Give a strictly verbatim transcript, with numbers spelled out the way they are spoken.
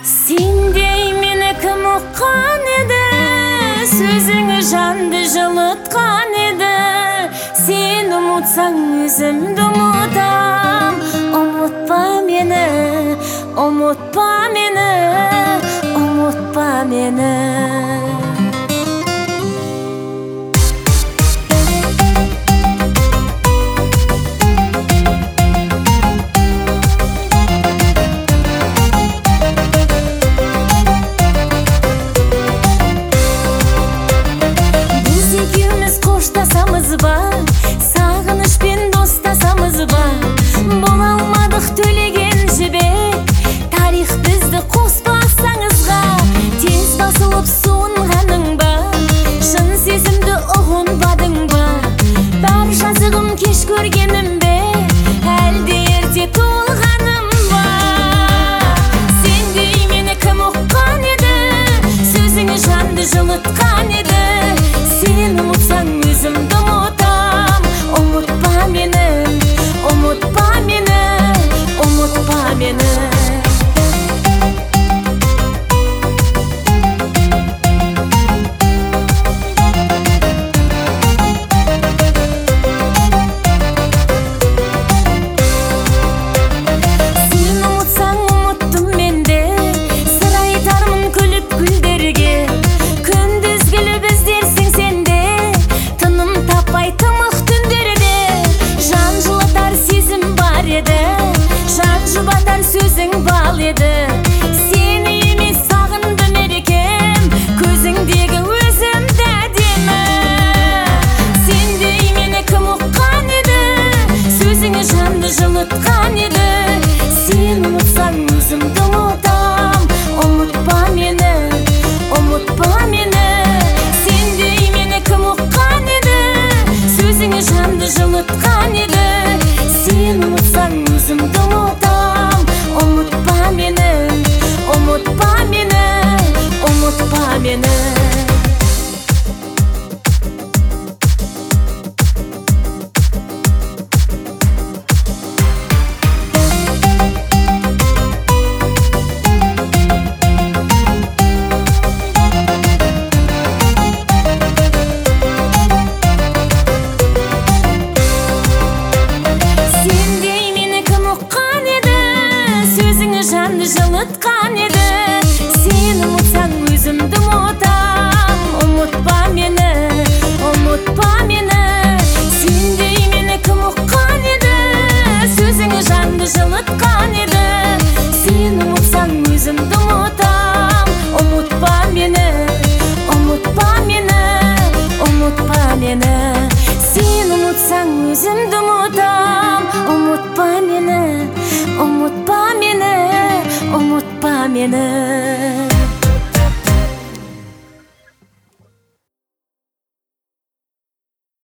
Сендей мені кім ұққан еді, сөзіңі жанды жылытқан еді. Сен ұмытсаң өзімді ұмытам. Ұмытпа мені, ұмытпа мені, ұмытпа мені. Қоштасамыз ба, сағынышпен достасамыз ба, бола алмадық төлеген жібек. Тарих бізді қоспасаңызға, тез басылып суынғаның ба, шын сезімді ұғынбадың ба. Бар жазығым кеш көргенім бе, әлде ерте толғаным ба. Сендей мені кім ұққан еді, сөзіңі жанды жылытқан еді. Сен ұмытсаң өзімді ұмытам. Ұмытпа мені, ұмытпа мені, ұмытпа мені. Сен ұмытсаң ұмыттым мен де, сыр айтармын күліп гүлдерге. Күндіз күліп іздерсің сен де, тыным таппай тымық түндерде. Жан жылатар сезім бар еді, жан жұбатар сөзің бал еді. Сені емес сағындым ерекем, көзіңдегі өзімді әдемі. Сендей мені кім ұққан еді, сөзіңі жанды жылытқан еді. Сен ұмытсаң өзімді ұмытам. Ұмытпа мені, ұмытпа мені. Сендей мені кім ұққан еді, сөзіңі жанды жылытқан еді. Сен ұмытсаң өзімді ұмытам. Ұмытпа мені, ұмытпа мені, ұмытпа мені. Жанды жылытқан еді, сен ұмытсаң өзімді ұмытам. Ұмытпа мені, ұмытпа мені. Сендей мені кім ұққан еді, сөзіңі жанды жылытқан еді. Сен ұмытсаң өзімді ұмытам. Ұмытпа мені, ұмытпа мені, ұмытпа мені. Сен ұмытсаң өзімді ұмытам. Ұмытпа мені, ұмытпа мені, ұмытпа мені.